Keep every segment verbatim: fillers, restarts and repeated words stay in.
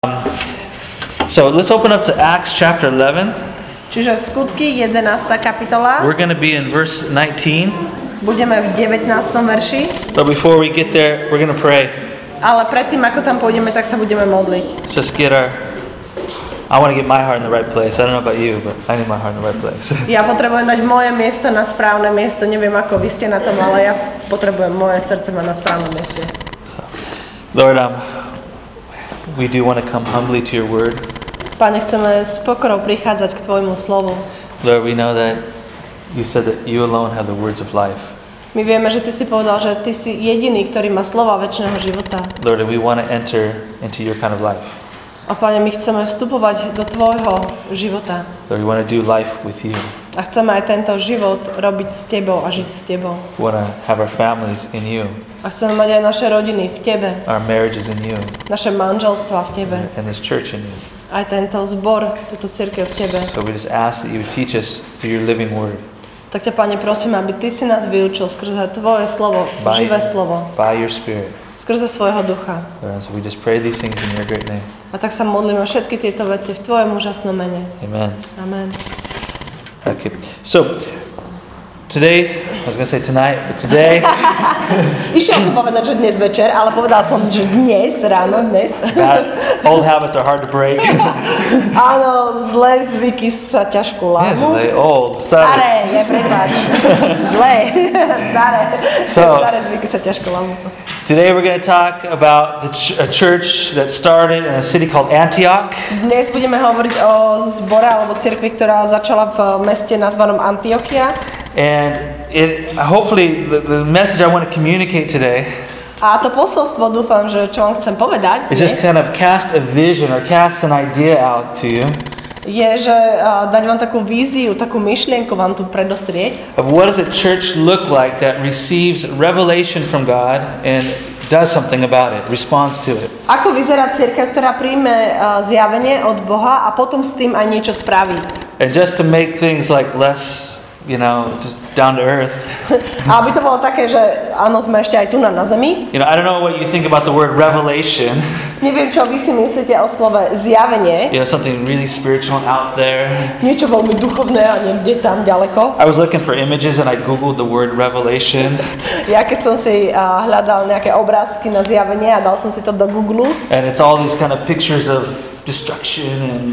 Um, so let's open up to Acts chapter eleven. Čiže skutky jedenásta kapitola. We're going to be in verse nineteen. Budeme v devätnástom verši. But before we get there, we're going to pray. Ale predtým, ako tam pôjdeme, tak sa budeme modliť. Let's just get our... I want to get my heart in the right place. I don't know about you, but I need my heart in the right place. Ja potrebujem dať moje miesto na správne miesto. Neviem, ako vy ste na tom, ale ja potrebujem moje srdce mať na správnom mieste. So, Lord, um, we do want to come humbly to your word. Pane, chceme s pokorou prichádzať k tvojmu slovu. Lord, we know that you said that you alone have the words of life. My vieme, že ty si povedal, že ty si jediný, ktorý má slova večného života. Lord, we want to enter into your kind of life. A Pane, my chceme vstupovať do tvojho života. Lord, we want to do life with you. A chceme aj tento život robiť s tebou a žiť s tebou. We want to have our families in you. A chceme mať aj naše rodiny v tebe. Our marriages in you. Naše manželstva v tebe. And this church in you. Aj tento zbor, túto cirkev v tebe. So we just ask that you would teach us through your living word. Tak ťa, Pane, prosím, aby ty si nás vyučil skrze tvoje slovo, By, živé slovo, by your spirit. skrze svojho ducha. Lord, so we just pray these things in your great name. A tak sa modlíme všetky tieto veci v tvojom úžasnom mene. Amen. Amen. Okay. So today, I was going to say tonight, but today Išiel som povedať, že dnes večer, ale povedal som, že dnes, ráno, dnes. bad, old habits are hard to break. Áno, zlé zvyky sa ťažko Yes, lámu. they old. Sorry. Staré, je prepáč. Zlé, staré. So- Staré zvyky sa ťažko lámu. Today we're going to talk about the ch- a church that started in a city called Antioch. Dnes budeme hovoriť o zbore alebo cirkvi, ktorá začala v meste nazvanom Antiochia. And it hopefully the, the message I want to communicate today A to posolstvo, dúfam, že čo vám chcem povedať is just dnes, kind of cast a vision or cast an idea out to you je, že uh, dať vám takú víziu, takú myšlienku vám tu predostrieť. of what does a church look like that receives revelation from God and does something about it, responds to it. Ako vyzerá cirkev, ktorá príjme uh, zjavenie od Boha a potom s tým aj niečo spraví. And just to make things like less, you know, just down to earth. A aby to bolo také, že áno, sme ešte aj tu na, na zemi. You know, I don't know what you think about the word revelation. Neviem, čo vy si myslíte o slove zjavenie. You know, something really spiritual out there. Niečo veľmi duchovné a niekde tam ďaleko. I was looking for images and I googled the word revelation. Ja keď som si uh, hľadal nejaké obrázky na zjavenie a dal som si to do Google. And it's all these kind of pictures of destruction and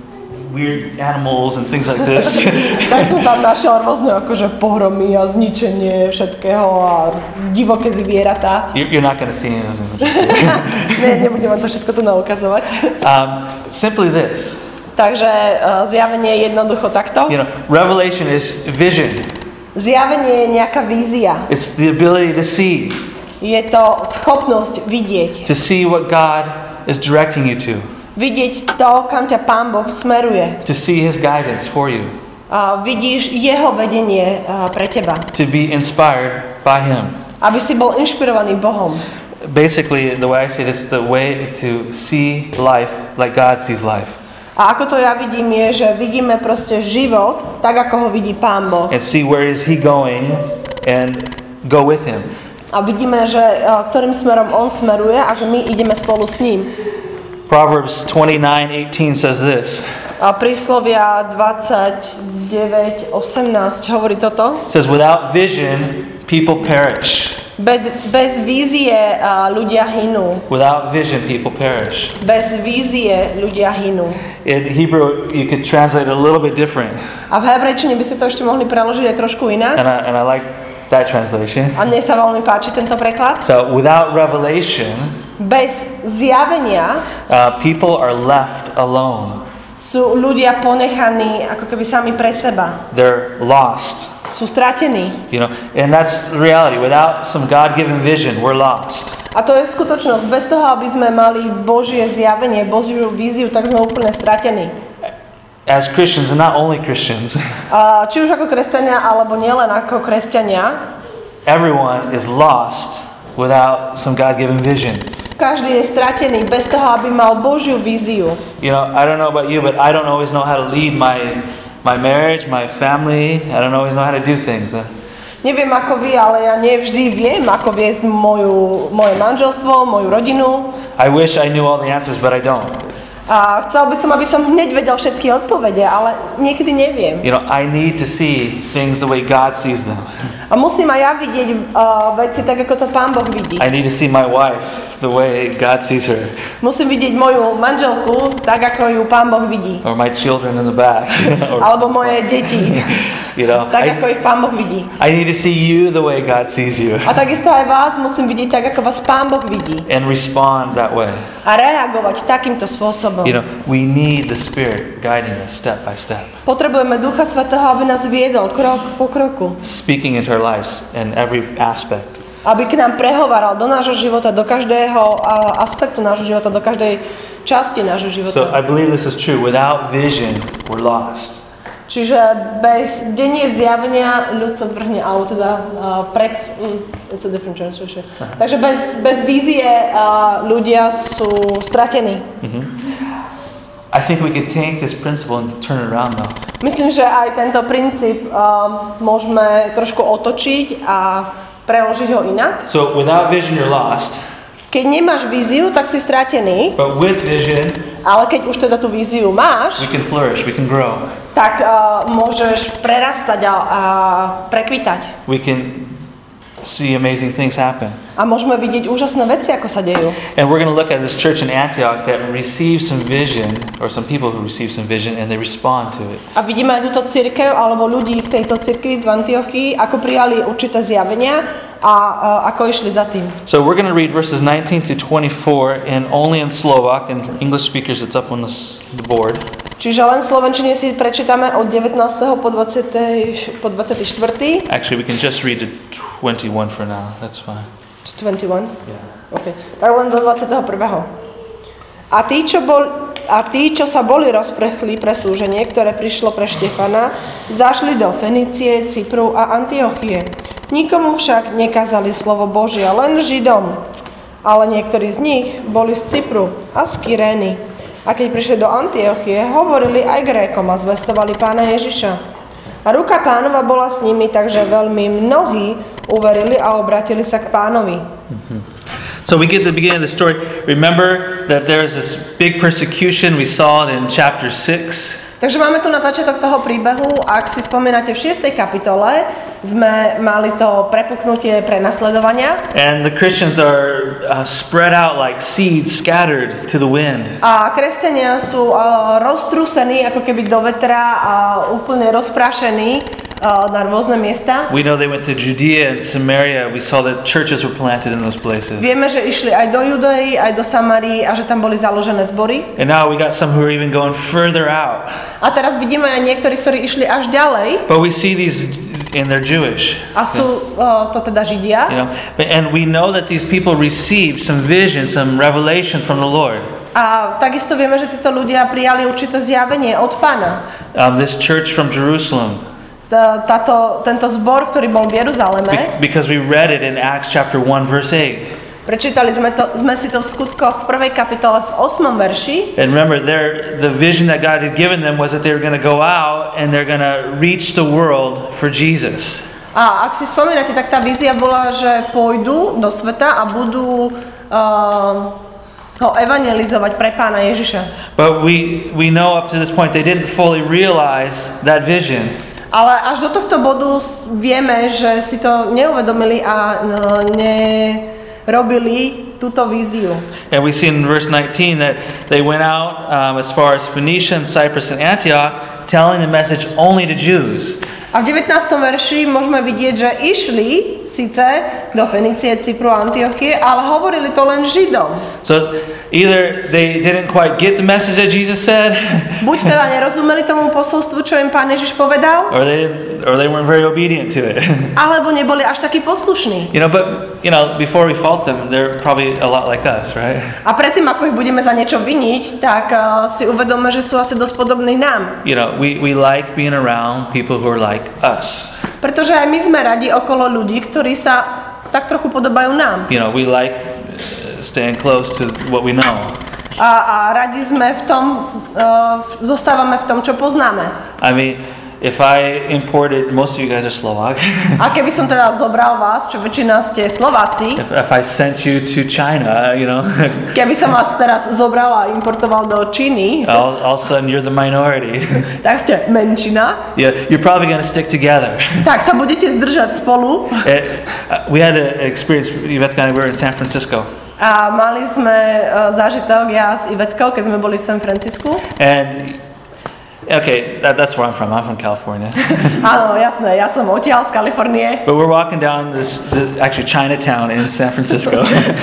weird animals and things like this. Tak som tam našiel rôzne akože pohromy a zničenie všetkého a divoké zvieratá. You- You're not going to see any of those images. Ne, nebudem vám to všetko tu naukazovať. Um, simply this. Takže uh, zjavenie je jednoducho takto. You know, revelation is vision. Zjavenie je nejaká vízia. It's the ability to see, Je to schopnosť vidieť. to see what God is directing you to, Vidieť to, kam ťa Pán Boh smeruje. to see His guidance for you, A vidíš jeho vedenie uh, pre teba. to be inspired by Him. Aby si bol inšpirovaný Bohom. Basically, the way I see it is the way to see life like God sees life, A ako to ja vidím je, že vidíme proste život tak, ako ho vidí Pán Boh. and see where is He going and go with Him. A vidíme, že uh, ktorým smerom on smeruje a že my ideme spolu s ním. Proverbs twenty-nine eighteen says this. A príslovia dvadsaťdeväť osemnásť hovorí toto. It says, without vision, people perish. Bez, bez vízie uh, ľudia hynú. Without vision, people perish. Bez vízie ľudia hynú. In Hebrew, you could translate it a little bit different. A v hebrejčine by si to ešte mohli preložiť aj trošku inak. And I, and I like that translation. A mne sa veľmi páči tento preklad. So, without revelation, Bez zjavenia uh, people are left alone. sú ľudia ponechaní ako keby sami pre seba. They're lost. Sú stratení. You know, and that's the reality. Without some God-given vision, we're lost. A to je skutočnosť. Bez toho, aby sme mali Božie zjavenie, Božiu víziu, tak sme úplne stratení. As Christians, and not only Christians, A či už ako kresťania, alebo nielen ako kresťania, everyone is lost without some God-given vision. každý je stratený bez toho, aby mal Božiu víziu. You know, I don't know about you, but I don't always know how to lead my my marriage, my family. I don't always know how to do things. Neviem ako vy, ale ja nevždy viem, ako viesť moju, moje manželstvo, moju rodinu. I wish I knew all the answers, but I don't. A chcel by som, aby som hneď vedel všetky odpovede, ale niekedy neviem. You know, I need to see things the way God sees them. A musím aj ja vidieť uh, veci tak, ako to Pán Boh vidí. I need to see my wife the way God sees her. Musím vidieť moju manželku tak, ako ju Pán Boh vidí. Or my children in the back. Or, Alebo moje deti. you know, Tak, I, ako ich Pán Boh vidí. I need to see you the way God sees you. A takisto aj vás musím vidieť tak, ako vás Pán Boh vidí. And respond that way. A reagovať takýmto spôsobom. You know, we need the Spirit guiding us step by step. Potrebujeme Ducha Svätého, aby nás viedol krok po kroku. Speaking into our lives in every aspect. Aby k nám prehovaral do nášho života, do každého uh, aspektu nášho života, do každej časti nášho života. So I believe this is true. Without vision, we're lost. Čiže bez, kde nie je zjavenia, ľud sa zvrhne, alebo teda uh, pre... Mm, it's a different translation. Uh-huh. Takže bez, bez vízie uh, ľudia sú stratení. Mm-hmm. I think we could take this principle and turn it around though. Myslím, že aj tento princíp uh, môžeme trošku otočiť a preložiť ho inak. So without vision, you're lost. Keď nemáš víziu, tak si stratený, But with vision, ale keď už teda tú víziu máš, we can flourish, we can grow. tak uh, môžeš prerastať a, a prekvitať. We can see amazing things happen. A môžeme vidieť úžasné veci, ako sa dejú. And we're going to look at this church in Antioch that receives some vision, or some people who receive some vision, and they respond to it. A vidíme aj túto cirkev, alebo ľudí v tejto cirkvi v Antiochii, ako prijali určité zjavenia a uh, ako išli za tým. So we're going to read verses nineteen through twenty-four, and only in Slovak, and for English speakers it's up on the, s- the board. Čiže len v slovenčine si prečítame od devätnásteho po dvadsiaty po dvadsiaty štvrtý Actually, we can just read to twenty-one for now. That's fine. dvadsaťjeden. Yeah. Okay. Tak len do dvadsiateho prvého A tí, čo bol, a tí, čo sa boli rozprchli pre súženie, ktoré prišlo pre Štefana, zašli do Fenície, Cypru a Antiochie. Nikomu však nekázali slovo Božie, len Židom. Ale niektorí z nich boli z Cypru a z Kyrény. A keď prišli do Antiochie, hovorili aj Grékom a zvestovali Pána Ježiša. A ruka Pánova bola s nimi, takže veľmi mnohí uverili a obratili sa k Pánovi. So we get to the beginning of the story. Remember that there's this big persecution. We saw it in chapter six. Takže máme tu na začiatok toho príbehu, ak si spomínate, v šiestej kapitole sme mali to prepuknutie prenasledovania. And the Christians are uh, spread out like seeds scattered to the wind. A kresťania sú uh, roztrúsení ako keby do vetra a úplne rozprášení uh, na rôzne miesta. We know they went to Judea and Samaria. We saw that churches were planted in those places. Vieme, že išli aj do Judei, aj do Samarii a že tam boli založené zbory. And now we got some who are even going further out. A teraz vidíme aj niektorí, ktorí išli až ďalej. But we see these, and they're Jewish. A sú uh, to teda Židia. You know, but- and we know that these people received some vision, some revelation from the Lord. A takisto vieme, že títo ľudia prijali určité zjavenie od Pána. Um, this church from Jerusalem, Táto, tento zbor, ktorý bol v Jeruzaleme, be- because we read it in Acts chapter one, verse eight. prečítali sme, to, sme si to v skutkoch v prvej kapitole v ôsmom verši. And remember, their, the vision that God had given them was that they were going to go out and they're going to reach the world for Jesus. A ak si spomínate, tak tá vízia bola, že pôjdu do sveta a budú uh, ho evangelizovať pre Pána Ježiša. But we, we know up to this point they didn't fully realize that vision. Ale až do tohto bodu s- vieme, že si to neuvedomili a no, nerobili túto víziu. And we see in verse nineteen that they went out um, as far as Phoenicia and Cyprus and Antioch, telling the message only to Jews. A v devätnástom verši môžeme vidieť, že išli síce do Fenície, Cypru a Antiochie, ale hovorili to len Židom. So either they didn't quite get the message that Jesus said, Buď teda nerozumeli tomu posolstvu, čo im Pán Ježiš povedal, or they didn't, or they weren't very obedient to it. alebo neboli až takí poslušní. You know, but you know, before we fault them, they're probably a lot like us, right? A predtým, ako ich budeme za niečo viniť, tak uh, si uvedome, že sú asi dosť podobní nám. You know, we, we like being around people who are like us. Pretože aj my sme radi okolo ľudí, ktorí sa tak trochu podobajú nám. You know, we like uh, staying close to what we know. A, a radi sme v tom, uh, zostávame v tom, čo poznáme. I mean, if I imported, most of you guys are Slovak. A keby som teda zobral vás, čo väčšina ste Slováci, if, if I sent you to China, you know, keby som vás teraz zobral a importoval do Číny, all, all of a sudden you're the minority. tak ste menšina, Yeah, you're probably going to stick together. tak sa budete zdržať spolu. Eh, uh, we had an experience, Ivetka and I were in San Francisco. A mali sme uh, zážitok ja s Ivetkou, keď sme boli v San Francisku. And, okay, that, that's where I'm from. I'm from California. Áno, jasné, ja som odtiaľ z Kalifornie. But we're walking down this, this, actually Chinatown in San Francisco.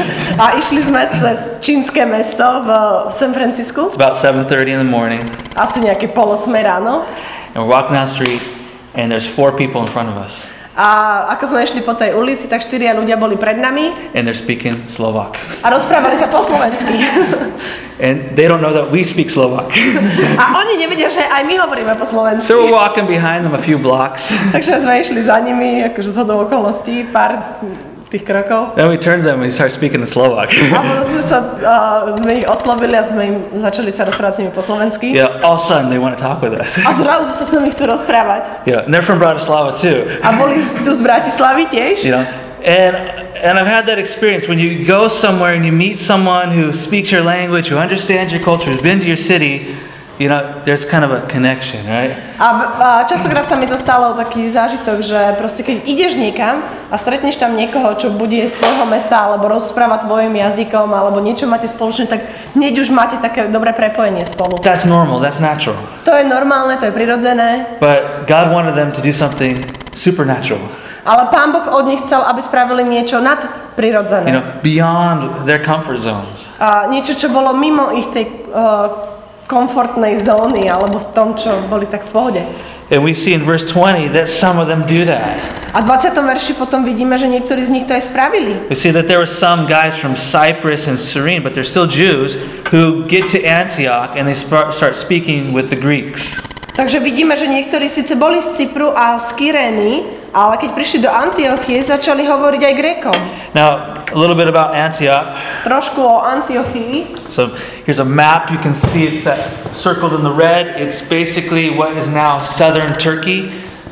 A išli sme cez čínske mesto v San Francisku. It's about seven thirty in the morning. Asi nejaké polosme ráno. And we're walking down the street, and there's four people in front of us. A ako sme išli po tej ulici, tak štyria ľudia boli pred nami. And they're speaking Slovak. A rozprávali sa po slovensky. And they don't know that we speak Slovak. A oni nevedia, že aj my hovoríme po slovensky. So we're walking behind them a few blocks. Takže sme išli za nimi, akože zhodou okolností, pár tých krokov. Then we turned to them and we started speaking in Slovak. A potom sme, sa, uh, sme ich oslovili a sme im začali sa rozprávať s nimi po slovensky. Yeah, all of a sudden they want to talk with us. A zrazu sa s nami chcú rozprávať. Yeah, and they're from Bratislava too. A boli tu z Bratislavy tiež. You know, and and I've had that experience when you go somewhere and you meet someone who speaks your language, who understands your culture, who's been to your city. You know, there's kind of a connection, right? A, a častokrát sa mi to stalo taký zážitok, že proste keď ideš niekam a stretneš tam niekoho, čo bude z tvojho mesta alebo rozpráva tvojim jazykom alebo niečo máte spoločné, tak hneď už máte také dobré prepojenie spolu. That's normal, that's natural. To je normálne, to je prirodzené. But God wanted them to do something supernatural. Ale Pán Boh od nich chcel, aby spravili niečo nadprirodzené. You know, beyond their comfort zones. A niečo, čo bolo mimo ich tej uh, komfortnej zóny, alebo v tom, čo boli tak v pohode. And we see in verse twenty that some of them do that. A v dvadsiatom verši potom vidíme, že niektorí z nich to aj spravili. We see that there were some guys from Cyprus and Cyrene, but they're still Jews, who get to Antioch and they sp- start speaking with the Greeks. Takže vidíme, že niektorí síce boli z Cypru a z Kyrény, ale keď prišli do Antiochie, začali hovoriť aj Grékom. Now, a little bit about Antioch. Trošku o Antiochii. So here's a map. You can see it's that circled in the red. It's basically what is now southern Turkey.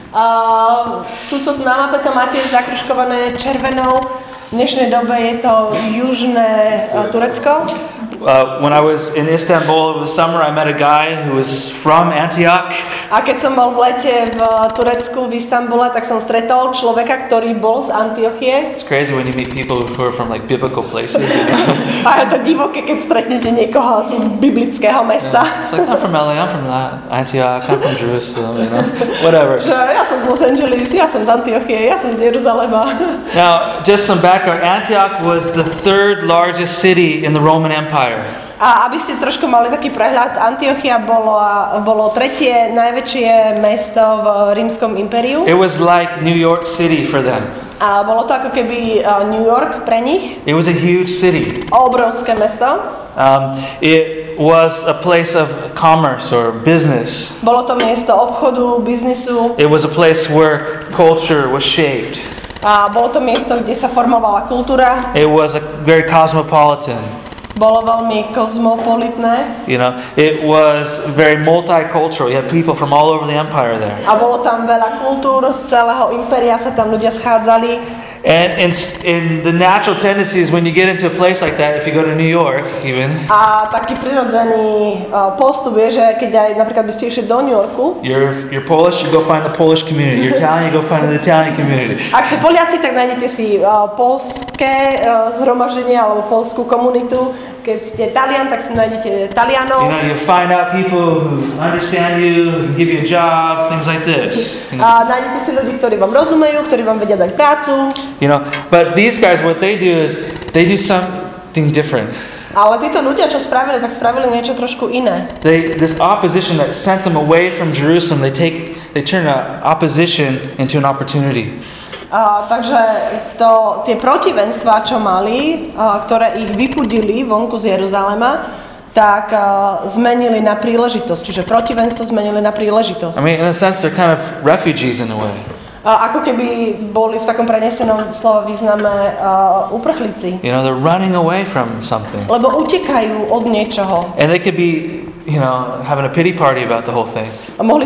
Uh, tuto na mape to máte zakružkované červenou. V dnešnej dobe je to južné uh, Turecko. Uh, when I was in Istanbul over the summer, I met a guy who was from Antioch. A keď som bol v lete v Turecku, v Istanbule, tak som stretol človeka, ktorý bol z Antiochie. It's crazy when you meet people who are from like biblical places. You know? A je to divoké, keď stretnete niekoho z biblického mesta. Yeah, it's like, I'm from L A, I'm from Antioch, I'm from Jerusalem, you know, whatever. Že ja som z Los Angeles, ja som z Antiochie, ja som z Jeruzalema. Now, just some background. Antioch was the third largest city in the Roman Empire. A aby ste trošku mali taký prehľad, Antiochia bolo, bolo tretie najväčšie mesto v rímskom impériu. It was like New York City for them. A bolo to ako keby New York pre nich. It was a huge city. Obrovské mesto. Um, it was a place of commerce or business. Bolo to miesto obchodu, biznisu. It was a place where culture was shaped. A bolo to miesto, kde sa formovala kultúra. It was a very cosmopolitan. Bolo veľmi kozmopolitné. You know, it was very multicultural. You had people from all over the empire there. A bolo tam veľa kultúr, z celého impéria sa tam ľudia schádzali. And in, in the natural tendencies when you get into a place like that, if you go to New York even, a taký prirodzený uh, postup je, že keď aj napríklad by ste išli do New Yorku, you're, you're Polish, you go find the Polish community. You're Italian, you go find the Italian community. Ak ste Poliaci, tak nájdete si uh, poľské uh, zhromaždenie alebo poľskú komunitu. Keď ste Talian, tak si nájdete Talianov. You know, you find out people who understand you, who can give you a job, things like this. A nájdete si ľudí, ktorí vám rozumejú, ktorí vám vedia dať prácu. You know, but these guys, what they do is they do something different. Ale títo ľudia, čo spravili, tak spravili niečo trošku iné. They, this opposition that sent them away from Jerusalem, they take, they turn an opposition into an opportunity. Uh, takže to, tie protivenstvá, čo mali, uh, ktoré ich vypudili vonku z Jeruzalema, tak uh, zmenili na príležitosť. Čiže protivenstvo zmenili na príležitosť. I mean, in a sense, they're kind of refugees in a way. Uh, ako keby boli v takom prenesenom slova význame uh, uprchlíci. You know, they're running away from something. Lebo utekajú od niečoho. And they could be, you know, having a pity party about the whole thing. A mohli sa tak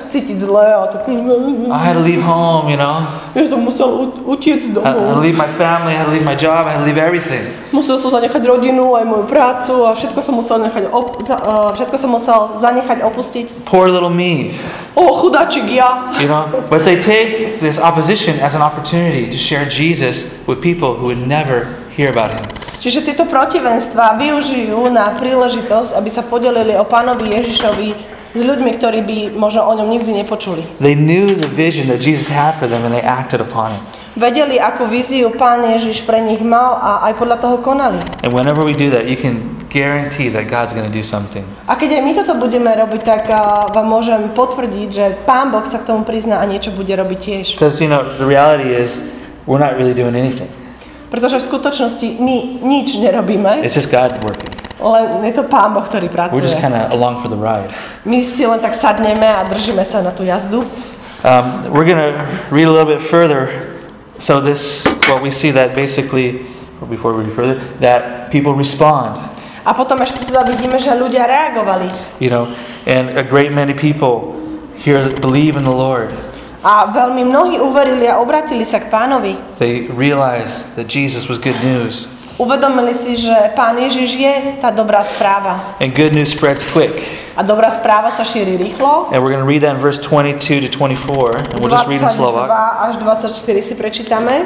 cítiť zle a tak... I had to leave home, you know. Ja som musel u- utiecť I had to domov. leave my family, I had to leave my job, I had to leave everything. Musel som zanechať rodinu, aj moju prácu a všetko som musel nechať op- za, uh, všetko som musel zanechať opustiť. Poor little me, O, chudáčik ja. you know. But they take this opposition as an opportunity to share Jesus with people who would never hear about him. Čiže tieto protivenstvá využijú na príležitosť, aby sa podelili o Pánovi Ježišovi s ľuďmi, ktorí by možno o ňom nikdy nepočuli. They knew the vision that Jesus had for them and they acted upon it. Vedeli, akú víziu Pán Ježiš pre nich mal a aj podľa toho konali. And whenever we do that, you can guarantee that God's going to do something. A keď aj my toto budeme robiť, tak uh, vám môžem potvrdiť, že Pán Boh sa k tomu prizná a niečo bude robiť tiež. Because, you know, the reality is we're not really doing anything. Pretože v skutočnosti my nič nerobíme, It's just God working. len je to Pán Boh, ktorý We're pracuje. just kind of along for the ride. My si len tak sadneme a držíme sa na tú jazdu. Um, we're going to read a little bit further. So this, what we see that basically, or before we read further, that people respond. A potom ešte teda vidíme, že ľudia reagovali. You know, and a great many people here believe in the Lord. A veľmi mnohí uverili a obratili sa k Pánovi. They realize that Jesus was good news. Uvedomili si, že Pán Ježiš je tá dobrá správa. And good news spreads quick. A dobrá správa sa šíri rýchlo. And we're going to read that in verse twenty-two to twenty-four. And we'll just read in Slovak. dvadsaťdva až dvadsaťštyri si prečítame.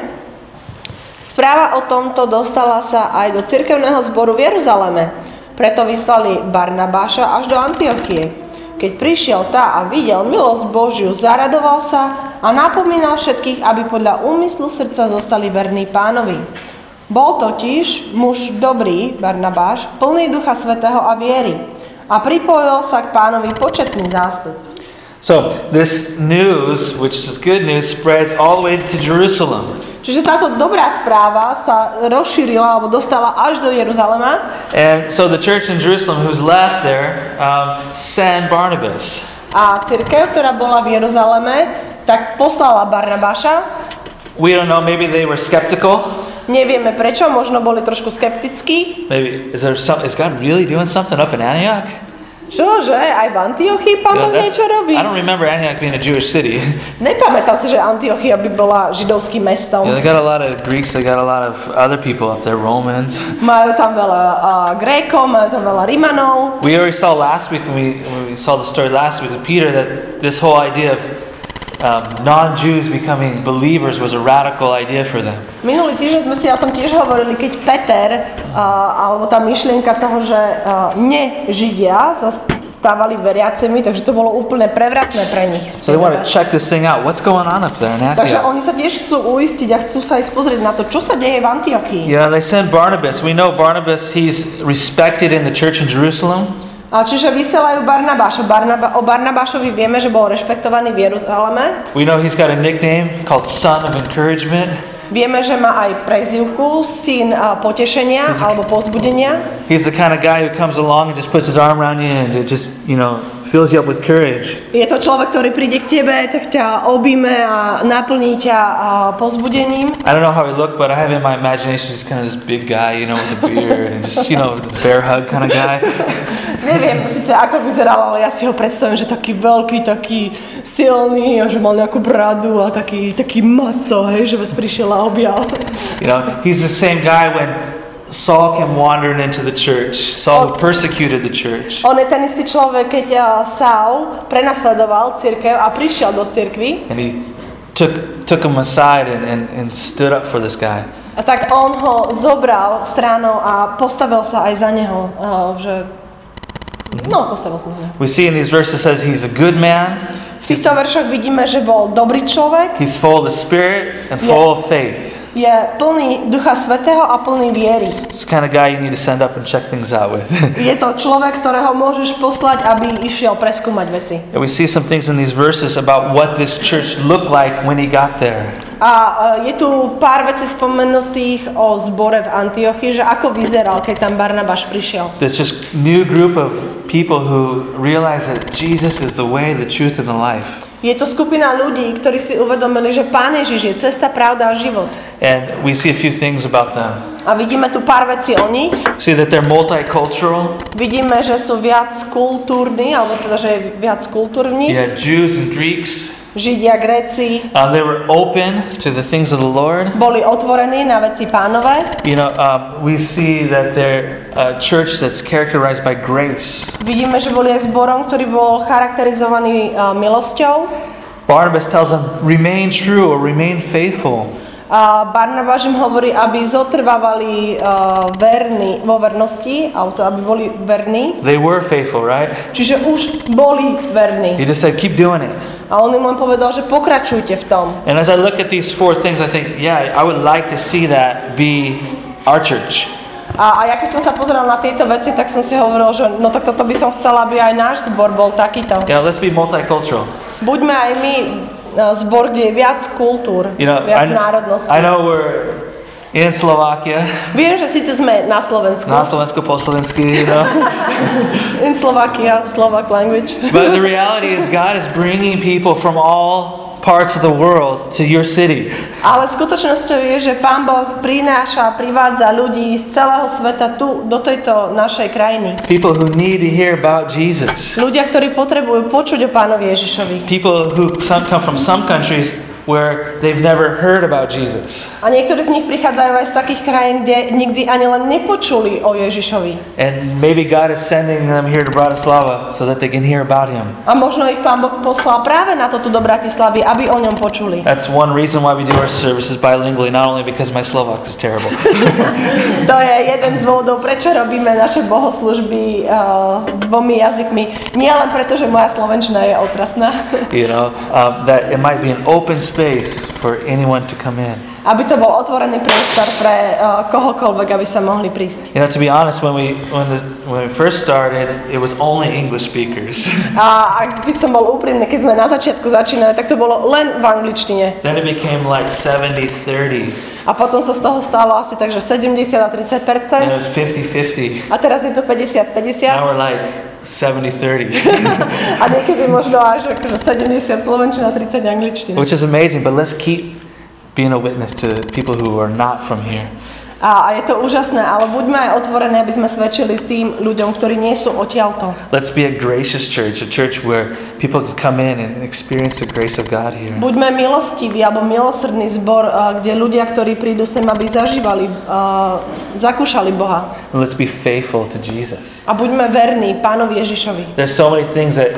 Správa o tomto dostala sa aj do cirkevného zboru v Jeruzaleme. Preto vyslali Barnabáša až do Antiochie. Keď prišiel tá a videl milosť Božiu, zaradoval sa a napomínal všetkých, aby podľa úmyslu srdca zostali verní Pánovi. Bol totiž muž dobrý, Barnabáš, plný Ducha Svätého a viery. A pripojil sa k Pánovi početný zástup. So this news, which is good news, spreads all the way to Jerusalem. Čiže táto dobrá správa sa rozšírila alebo dostala až do Jeruzalema. And so the church in Jerusalem who's left there um, sent Barnabas. A cirkev, ktorá bola v Jeruzaleme, tak poslala Barnabáša. We don't know, maybe they were skeptical. Nevieme prečo, možno boli trošku skeptickí. Maybe is there some, is God really doing something up in Antioch? Čože, aj v Antiochii Pán You know, Boh niečo robí? I don't remember Antioch being a Jewish city. Nepamätám si, že Antiochia by bola židovským mestom. Yeah, they got a lot of Greeks, they got a lot of other people up there, Romans. Majú tam veľa uh, Grékov, majú tam veľa Rimanov. We already saw last week when we when we saw the story last week with Peter that this whole idea of um, non-Jews becoming believers was a radical idea for them. Minulý týždeň sme si o tom tiež hovorili, keď Peter, uh, alebo tá myšlienka toho, že uh, nežidia sa stávali veriacimi, takže to bolo úplne prevratné pre nich. So they want to check this thing out. What's going on up there in Takže Antioch? oni sa tiež chcú uistiť a chcú sa aj pozrieť na to, čo sa deje v Antiochii. Yeah, they send Barnabas. We know Barnabas, he's respected in the church in Jerusalem. A čiže vysielajú Barnabáša. Barnaba, o Barnabášovi vieme, že bol rešpektovaný v Jeruzaleme. We know he's got a nickname called Son of Encouragement. Vieme, že má aj prezývku syn uh, potešenia He's- alebo povzbudenia. He's the kind of guy who comes along and just puts his arm around you and it just, you know, fills you up with courage. Je to človek, ktorý príde k tebe, tak ťa objíme a naplní ťa uh, povzbudením. I don't know how he looked, but I have in my imagination just kind of this big guy, you know, with a beard and just, you know, bear hug kind of guy. Neviem síce ako vyzeral, ale ja si ho predstavím, že taký veľký, taký silný a že mal nejakú bradu a taký, taký maco, hej, že vás prišiel a objal. You know, he's the same guy when Saul came wandering into the church. Saul who persecuted the church. On je ten istý človek, keď uh, Saul prenasledoval cirkev a prišiel do cirkvi. And he took took him aside and, and, and stood up for this guy. A tak on ho zobral stranou a postavil sa aj za neho, uh, že... No, postavil sa za neho. We see in these verses says he's a good man. V týchto veršoch vidíme, že bol dobrý človek, He's full of the Spirit and full of faith. je plný Ducha Svätého a plný viery. It's the kind of guy you need to send up and check things out with. Je to človek, ktorého môžeš poslať, aby išiel preskúmať veci. And we see some things in these verses about what this church looked like when he got there. A uh, je tu pár vecí spomenutých o zbore v Antiochii, že ako vyzeral, keď tam Barnabáš prišiel. This just new group of people who realize that Jesus is the way, the truth, and the life. Je to skupina ľudí, ktorí si uvedomili, že Pán Ježiš je cesta, pravda a život. And we see a few things about them. A vidíme tu pár vecí o nich. See that they're multicultural. Vidíme, že sú viac kultúrni, alebo teda, že je viac kultúr v nich. You had Jews and Greeks. Židia, Gréci. Uh, they were open to the things of the Lord. Boli otvorení na veci Pánové. You know, um, we see that they're a church that's characterized by grace. Vidíme, že boli aj zborom, ktorý bol charakterizovaný uh, milosťou. Barnabas tells them, remain true or remain faithful. A Barnabáš im hovorí, aby zotrvávali uh, verní vo vernosti, alebo to, aby boli verní. They were faithful, right? Čiže už boli verní. He just said, keep doing it. A on im len povedal, že pokračujte v tom. And as I look at these four things, I think, yeah, I would like to see that be our church. A, a ja keď som sa pozeral na tieto veci, tak som si hovoril, že no tak toto by som chcela, aby aj náš zbor bol takýto. Yeah, let's be multicultural. Buďme aj my zbor, kde je viac kultúr, You know, viac I, národností. I know we're in Slovakia. Viem, že síce sme na Slovensku. Na Slovensku po slovensky, you know. In Slovakia, Slovak language. But the reality is God is bringing people from all parts of the world to your city. Ale skutočnosťou je, že Pán Boh prináša a privádza ľudí z celého sveta tu, do tejto našej krajiny. People who need to hear about Jesus. Ľudia, ktorí potrebujú počuť o Pánovi Ježišovi. People who some come from some countries where they've never heard about Jesus. A niektorí z nich prichádzajú aj z takých krajín, kde nikdy ani len nepočuli o Ježišovi. And maybe God is sending them here to Bratislava so that they can hear about Him. A možno ich Pán Boh poslal práve na to tu do Bratislavy, aby o ňom počuli. That's one reason why we do our services bilingually, not only because my Slovak is terrible. To je jeden z dôvodov, prečo robíme naše bohoslužby uh, dvomi jazykmi. Nie len preto, že moja slovenčina je otrasná. You know, um, that it might be an open space for anyone to come in. Aby to bol otvorený priestor pre uh, kohokoľvek, aby sa mohli prísť. You know, to be honest, when we when the when we first started, it was only English speakers. A ak by som bol úprimný, keď sme na začiatku začínali, tak to bolo len v angličtine. Then it became like seventy thirty. A potom sa z toho stalo asi tak, že sedemdesiat a tridsať percent. And it was fifty fifty. A teraz je to päťdesiat päťdesiat. Now we're like seventy thirty. A niekedy možno až akože sedemdesiat slovenčina, tridsať angličtina. Which is amazing, but let's keep being a witness to people who are not from here. A, a je to úžasné, ale buďme aj otvorení, aby sme svedčili tým ľuďom, ktorí nie sú odtiaľto. Let's be a gracious church, a church where people can come in and experience the grace of God here. Buďme milostiví alebo milosrdný zbor, uh, kde ľudia, ktorí prídu sem, aby zažívali, uh, zakúšali Boha. And let's be faithful to Jesus. A buďme verní Pánovi Ježišovi. There's so many things that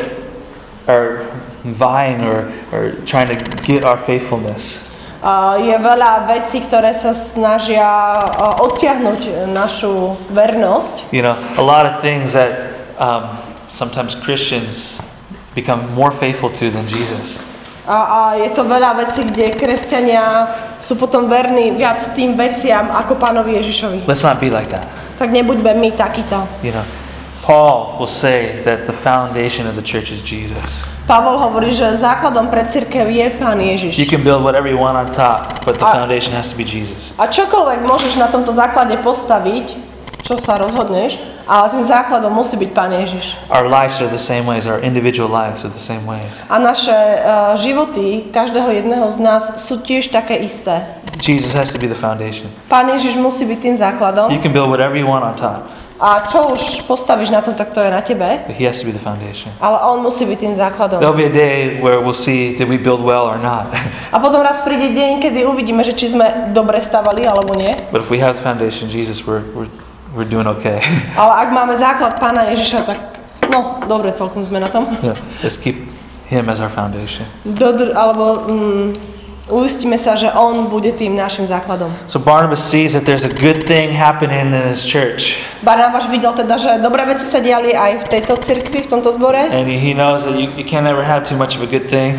are vying or, or trying to get our faithfulness. Uh, je veľa vecí, ktoré sa snažia uh, odtiahnuť našu vernosť. You know, a lot of things that um, sometimes Christians become more faithful to than Jesus. A, a je to veľa vecí, kde kresťania sú potom verní viac tým veciam ako Pánovi Ježišovi. Let's not be like that. Tak nebuďme my takíto. You know, Paul will say that the foundation of the church is Jesus. Pavol hovorí, že základom pre cirkev je Pán Ježiš. You can build whatever you want on top, but the foundation has to be Jesus. A čokoľvek môžeš na tomto základe postaviť, čo sa rozhodneš, ale tým základom musí byť Pán Ježiš. Our lives are the same ways, our individual lives are the same ways. A naše uh, životy, každého jedného z nás, sú tiež také isté. Jesus has to be the foundation. Pán Ježiš musí byť tým základom. You can build whatever you want on top. A čo už postavíš na tom, tak to je na tebe. But he has to be the foundation. Ale on musí byť tým základom. There'll be a day where we'll see did we build well or not. A potom raz príde deň, kedy uvidíme, že či sme dobre stavali alebo nie. But if we have the foundation Jesus, we're we're we're doing okay. Ale ak máme základ Pána Ježiša, tak no, dobre, celkom sme na tom. Yeah, let's keep him as our foundation. Dodr, alebo mm, uistíme sa, že on bude tým našim základom. So Barnabas sees that there's a good thing happening in his church. Barnabáš videl teda, že dobré veci sa diali aj v tejto cirkvi, v tomto zbore. And he, he knows that you, you can't ever have too much of a good thing.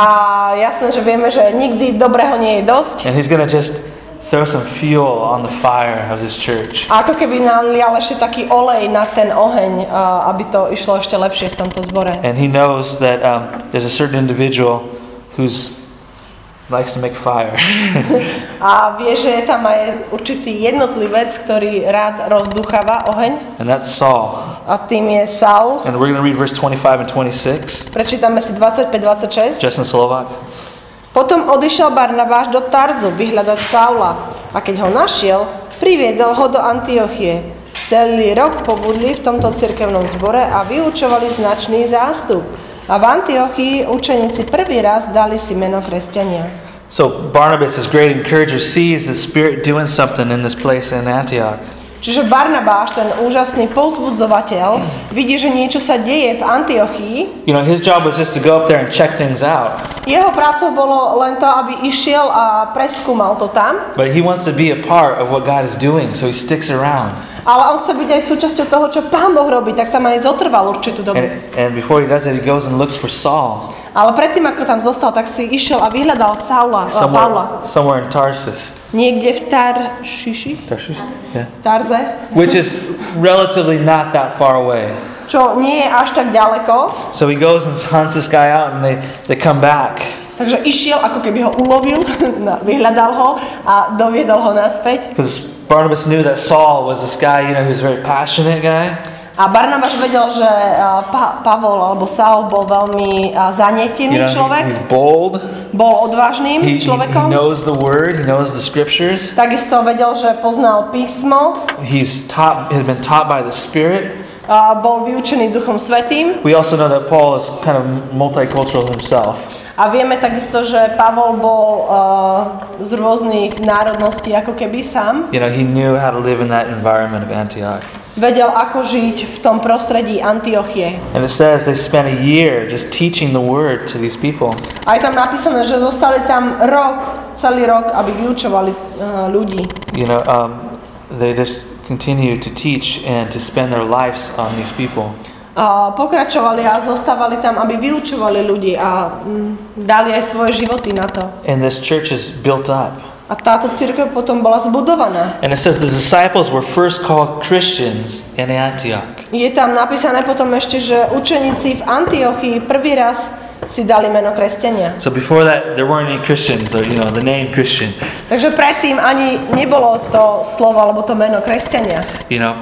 A jasné, že vieme, že nikdy dobrého nie je dosť. And he's going to just throw some fuel on the fire of this church. A ako keby nalial ešte taký olej na ten oheň, aby to išlo ešte lepšie v tomto zbore. And he knows that um, there's a certain individual who's likes to make fire. A vie, že je tam aj určitý jednotlivec, ktorý rád rozducháva oheň. And that's Saul. A tým je Saul. And we're going to read verse twenty-five and twenty-six. Prečítame si dvadsaťpäť dvadsaťšesť. Justin Slovak. Potom odišiel Barnabáš do Tarzu vyhľadať Saula. A keď ho našiel, priviedol ho do Antiochie. Celý rok pobudli v tomto cirkevnom zbore a vyučovali značný zástup. A v Antiochii učeníci prvý raz dali si meno kresťania. So Barnabas, this great encourager, sees the Spirit doing something in this place in Antioch. Čiže Barnabáš, ten úžasný povzbudzovateľ, vidí, že niečo sa deje v Antiochii. You know, his job was just to go up there and check things out. Jeho prácou bolo len to, aby išiel a preskúmal to tam. But he wants to be a part of what God is doing, so he sticks around. Ale on chce byť aj súčasťou toho, čo Pán Boh robí, tak tam aj zotrval určitú dobu. And, and before he does it, he goes and looks for Saul. Ale predtým, ako tam zostal, tak si išiel a vyhľadal Saula, Paula. Somewhere, somewhere in Tarsus. Niekde v Taršiši, Tarsus? Yeah. Tarze, Which is relatively not that far away. čo nie je až tak ďaleko. So he goes and hunts this guy out and they, they come back. Takže išiel, ako keby ho ulovil, vyhľadal ho a doviedol ho naspäť. Because Barnabas knew that Saul was this guy, you know, who's a very passionate guy. A Barnabáš vedel, že pa- Pavol alebo Saul bol veľmi zanietený You know, človek. he, he's bold. Bol odvážnym He, he, he človekom. knows the word. He knows the scriptures. Takisto vedel, že poznal písmo. He's taught, has been taught by the Spirit. A bol vyučený Duchom Svätým. We also know that Paul is kind of multicultural himself. A vieme takisto, že Pavol bol uh, z rôznych národností, ako keby sám. You know, he knew how to live in that environment of Antioch. Vedel, ako žiť v tom prostredí Antiochie. And it says they spent a year just teaching the word to these people. A je tam napísané, že zostali tam rok, celý rok, aby vyučovali uh, ľudí. You know, um, they just continue to teach and to spend their lives on these people. A pokračovali a zostávali tam, aby vyučovali ľudí a mm, dali aj svoje životy na to. And this church is built up. A táto cirkev potom bola zbudovaná. And it says the disciples were first called Christians in Antioch. Je tam napísané potom ešte, že učeníci v Antiochii prvý raz si dali meno kresťania. So before that, there weren't any Christians, or you know, the name Christian. Takže predtým ani nebolo to slovo alebo to meno kresťania. You know,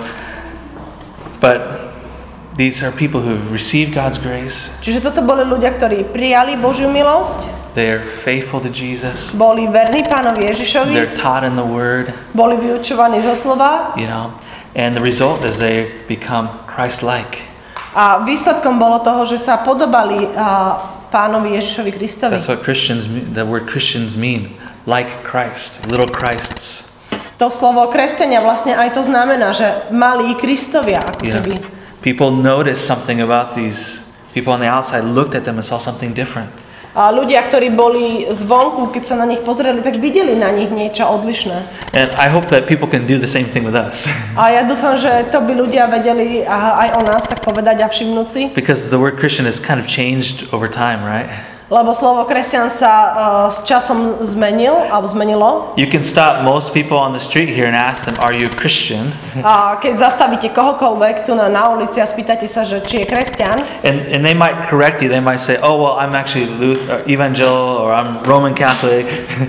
but these are people who have received God's grace. Čiže toto boli ľudia, ktorí prijali Božiu milosť, They are faithful to Jesus. boli verní Pánovi Ježišovi, They're taught in the Word. boli vyučovaní zo slova. You know, and the result is they become Christ-like. A výsledkom bolo toho, že sa podobali uh, Pánovi Ježišovi Kristovi. That's what Christians, the word Christians mean, like Christ, little Christs. To slovo kresťania vlastne aj to znamená, že malí Kristovia, ako You know, keby. people noticed something about these people on the outside, looked at them and saw something different. A ľudia, ktorí boli zvonku, keď sa na nich pozreli, tak videli na nich niečo odlišné. And I hope that people can do the same thing with us. A ja dúfam, že to by ľudia vedeli aj o nás tak povedať a všimnúť si. Because the word Christian has kind of changed over time, right? Lebo slovo kresťan sa uh, s časom zmenil, alebo zmenilo. You can stop most people on the street here and ask them, are you a Christian? A keď zastavíte kohokoľvek tu na, na ulici a spýtate sa, že či je kresťan, And and they might correct you. They might say, oh, well, I'm actually Luth- or evangelical or I'm Roman Catholic.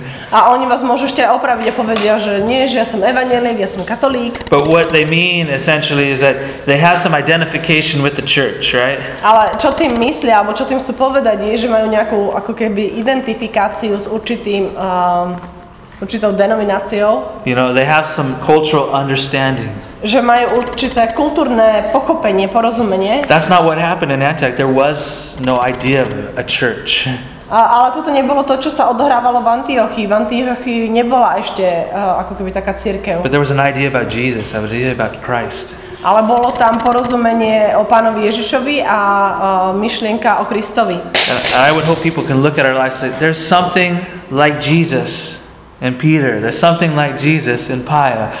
a oni vás môžu ešte aj opraviť a povedia, že nie, že ja som evanjelik, ja som katolík. But what they mean essentially is that they have some identification with the church, right? Ale čo tým myslia, alebo čo tým chcú povedať je, že majú nejakú ako keby identifikáciu s určitým, um, určitou denomináciou. You know, they have some cultural understanding. Že majú určité kultúrne pochopenie, porozumenie. That's not what happened in Antioch. There was no idea of a church. A, ale toto nebolo to, čo sa odohrávalo v Antiochii. V Antiochii nebola ešte uh, ako keby taká cirkev. But there was an idea about Jesus, an idea about Christ. Ale bolo tam porozumenie o Pánovi Ježišovi a uh, myšlienka o Kristovi. And I would hope people can look at our lives and say, there's something like Jesus in Peter. There's something like Jesus in Pia.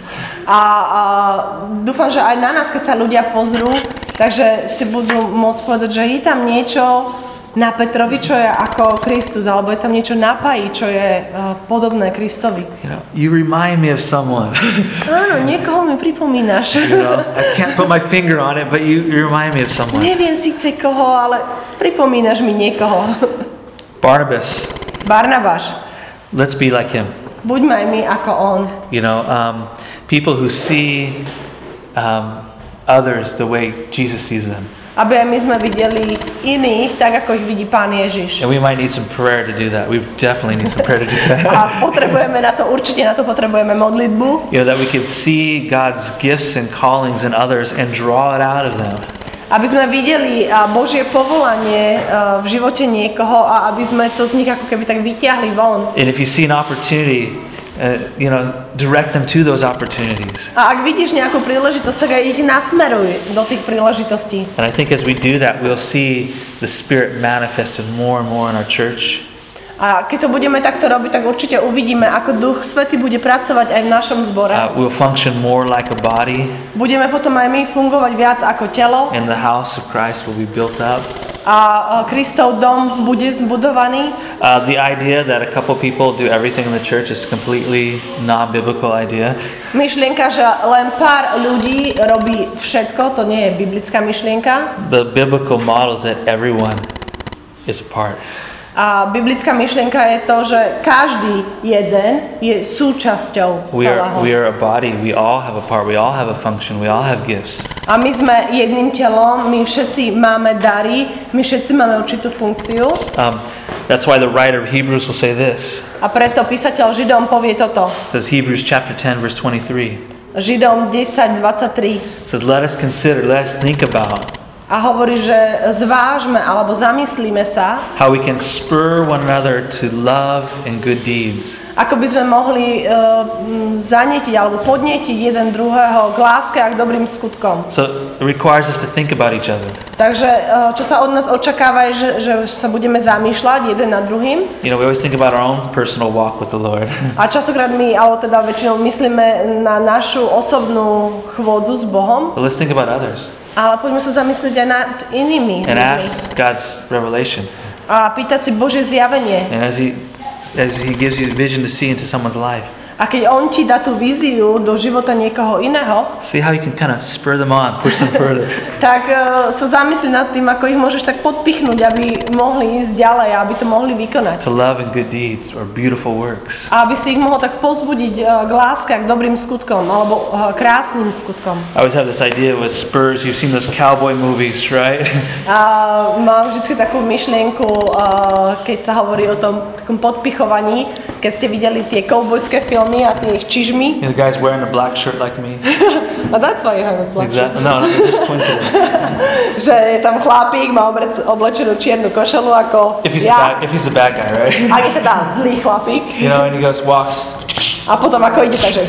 A, a dúfam, že aj na nás, keď sa ľudia pozrú, takže si budú môcť povedať, že je tam niečo na Petrovi, čo je ako Kristus, alebo je tam niečo na Paji, čo je uh, podobné Kristovi. You know, you remind me of someone. Áno, niekoho mi pripomínaš. You know, I can't put my finger on it, but you, you remind me of someone. Neviem síce koho, ale pripomínaš mi niekoho. Barnabas Barnabáš. Let's be like him. Buďme aj my ako on. You know, um, people who see um, others the way Jesus sees them. Aby aj my sme videli iných, tak ako ich vidí Pán Ježiš. And we might need some prayer to do that. We definitely need some prayer to do that. A potrebujeme na to, určite na to potrebujeme modlitbu. You know, that we can see God's gifts and callings in others and draw it out of them. Aby sme videli Božie povolanie v živote niekoho a aby sme to z nich ako keby tak vyťahli von. And if you see an opportunity, uh, you know, direct them to those opportunities. A ak vidíš nejakú príležitosť, tak aj ich nasmeruj do tých príležitostí. And I think as we do that, we'll see the Spirit manifested more and more in our church. A keď to budeme takto robiť, tak určite uvidíme, ako Duch Svätý bude pracovať aj v našom zbore. Uh, we'll function more like a body. Budeme potom aj my fungovať viac ako telo. And the house of Christ will be built up. A Kristov dom bude zbudovaný. Uh, the idea that a couple people do everything in the church is completely non-biblical idea. Myšlienka, že len pár ľudí robí všetko, to nie je biblická myšlienka. The biblical model is that everyone is a part. A biblická myšlienka je to, že každý jeden je súčasťou We are, celého. we are a body. We all have a part. We all have a function. We all have gifts. A my sme jedným telom, my všetci máme dary, my všetci máme určitú funkciu. Um, that's why the writer of Hebrews will say this. A preto písateľ Židom povie toto. It says Hebrews chapter ten verse twenty-three. Židom desať dvadsaťtri. It says, let us consider, let us think about A hovorí, že zvážme alebo zamyslíme sa, how we can spur one another to love and good deeds. ako by sme mohli uh, zanietiť alebo podnietiť jeden druhého k láske a k dobrým skutkom. So it requires us to think about each other. Takže uh, čo sa od nás očakáva je, že, že sa budeme zamýšľať jeden nad druhým. You know, we always think about our own personal walk with the Lord. A častokrát my, alebo teda väčšinou myslíme na našu osobnú chôdzu s Bohom, But let's think about others ale poďme sa zamyslieť aj nad inými and ľuďmi. ask God's revelation. A pýtať si Božie zjavenie. And as He as He gives you vision to see into someone's life, A keď on ti dá tú víziu do života niekoho iného, see how you can kind of spur them on, push them further. tak uh, sa zamysli nad tým, ako ich môžeš tak podpichnúť, aby mohli ísť ďalej, aby to mohli vykonať. To love and good deeds or beautiful works. A aby si ich mohol tak povzbudiť uh, k láske, k dobrým skutkom, alebo uh, krásnym skutkom. I always have this idea with spurs. You've seen those cowboy movies, right? A mám vždy takú myšlienku, uh, keď sa hovorí o tom takom podpichovaní, keď ste videli tie koubojské filmy a tie čižmy. The guy's wearing a black shirt like me. A that's why you have a black shirt. Exactly. No, no, it's just coincidence. Že je tam chlapík, má obrec- oblečenú čiernu košelu ako If he's the ja. bad, if he's the bad guy, right? A je teda zlý chlapík. You know, and he goes walks, A potom ako ide, takže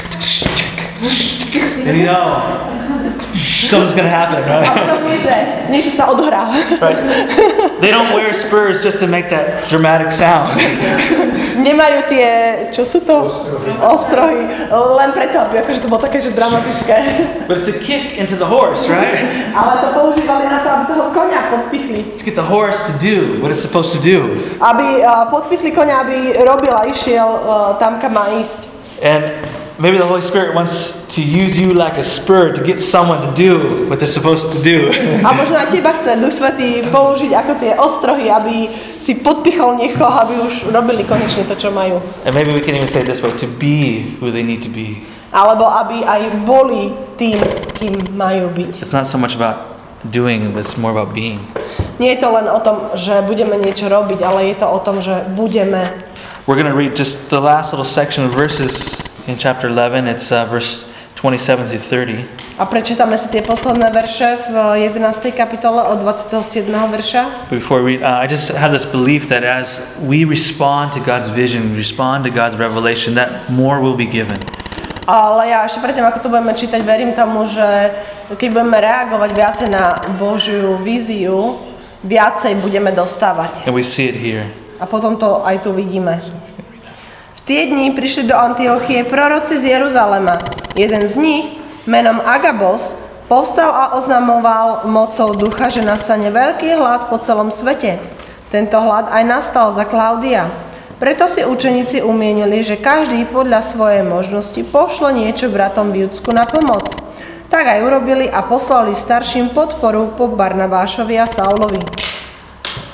and you know, something's gonna happen, a right? potom nie, že niečo sa odohrá. Right? They don't wear spurs just to make that dramatic sound. Nemajú tie, čo sú to? Ostrohy. Len preto, aby akože to bolo také, že dramatické. But it's a kick into the horse, right? Ale to používali na to, aby toho koňa podpichli. Let's get the horse to do what it's supposed to do. Aby uh, podpichli koňa, aby robil a išiel uh, tam, kam má ísť. And maybe the Holy Spirit wants to use you like a spur to get someone to do what they're supposed to do. A možno aj teba chce Duch Svätý použiť ako tie ostrohy, aby si podpichol niekoho, aby už robili konečne to, čo majú. And maybe we can even say it this way, to be who they need to be. Alebo aby aj boli tým, kým majú byť. It's not so much about doing, but it's more about being. Nie je to len o tom, že budeme niečo robiť, ale je to o tom, že budeme. We're going to read just the last little section of verses in chapter eleven. It's uh, verse twenty-seven through thirty. A prečítame si tie posledné verše v jedenástej kapitole od dvadsiateho siedmeho verša. But before we read, uh, I just have this belief that as we respond to God's vision, we respond to God's revelation, that more will be given. Ale ja ešte predtým, ako to budeme čítať, verím tomu, že keď budeme reagovať viacej na Božiu víziu, viacej budeme dostávať. And we see it here. A potom to aj tu vidíme. V tie dni prišli do Antiochie proroci z Jeruzalema. Jeden z nich, menom Agabos, povstal a oznamoval mocou ducha, že nastane veľký hlad po celom svete. Tento hlad aj nastal za Klaudia. Preto si učeníci umienili, že každý podľa svojej možnosti pošle niečo bratom v Judsku na pomoc. Tak aj urobili a poslali starším podporu po Barnabášovi a Saulovi.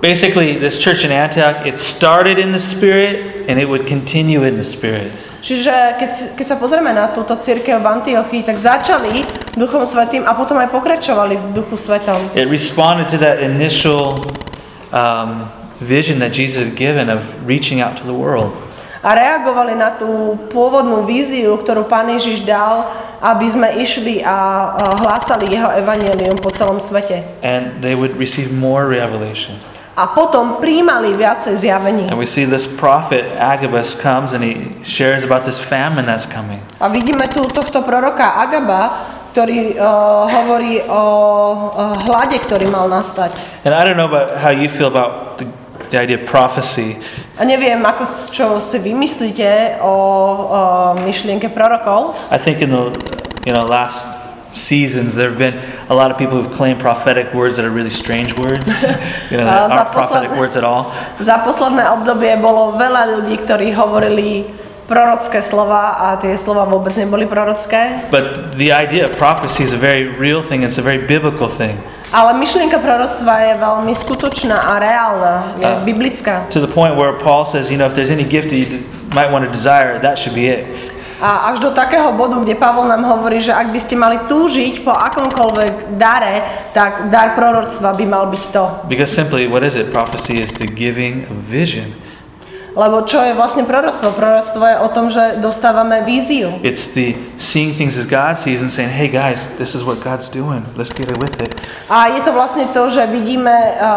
basically, this church in Antioch, it started in the Spirit and it would continue in the Spirit. Čiže keď, keď sa pozrieme na túto cirkev v Antiochii, tak začali Duchom Svätým a potom aj pokračovali v Duchu Svetom. It responded to that initial um, vision that Jesus had given of reaching out to the world. A reagovali na tú pôvodnú víziu, ktorú Pán Ježiš dal, aby sme išli a hlásali jeho evanjelium po celom svete. And they would receive more revelation. A potom prijímali viacej zjavení. And we see this prophet Agabus comes and he shares about this famine that's coming. A vidíme tu tohto proroka Agaba, ktorý uh, hovorí o uh, hlade, ktorý mal nastať. And I don't know about how you feel about the, the idea of prophecy. A neviem, ako, čo si vymyslíte o, o myšlienke prorokov. I think in the you know last seasons there have been a lot of people who've claimed prophetic words that are really strange words, you know, that aren't prophetic words at all. Za posledné obdobie bolo veľa ľudí, ktorí hovorili prorocké slova a tie slova vôbec neboli prorocké. But the idea of prophecy is a very real thing, it's a very biblical thing. Ale myšlienka proroctva je veľmi skutočná a reálna, je uh, biblická. To the point where Paul says, you know, if there's any gift that you might want to desire, that should be it. A až do takého bodu, kde Pavol nám hovorí, že ak by ste mali túžiť po akomkoľvek dare, tak dar proroctva by mal byť to. Because simply, what is it? Prophecy is the giving of vision. Lebo čo je vlastne proroctvo? Proroctvo je o tom, že dostávame víziu. It's the seeing things as God sees and saying, hey guys, this is what God's doing. Let's get it with it. A je to vlastne to, že vidíme,